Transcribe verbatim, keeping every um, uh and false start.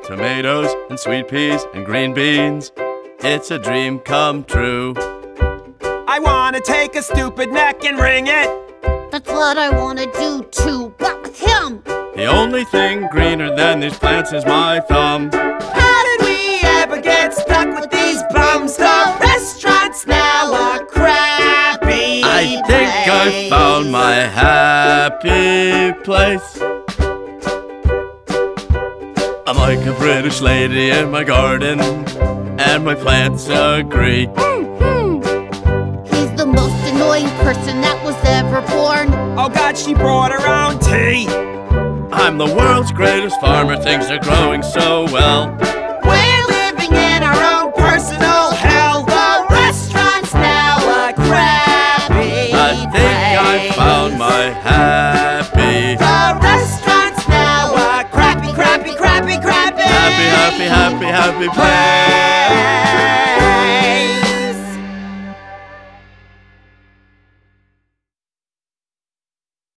tomatoes and sweet peas and green beans. It's a dream come true. I wanna take a stupid neck and wring it. That's what I wanna do too, but with him. The only thing greener than these plants is my thumb. How did we ever get stuck with these bums? The restaurant's now a crappy I think place. I found my happy place. I'm like a British lady in my garden, and my plants agree. He's the most annoying person that was ever born. Oh God, she brought her own tea. I'm the world's greatest farmer, things are growing so well. We're living in our own personal hell. The restaurant's now a crappy I think I found my happy. The restaurant's now a crappy, crappy, crappy, crappy Happy, happy, happy, happy place.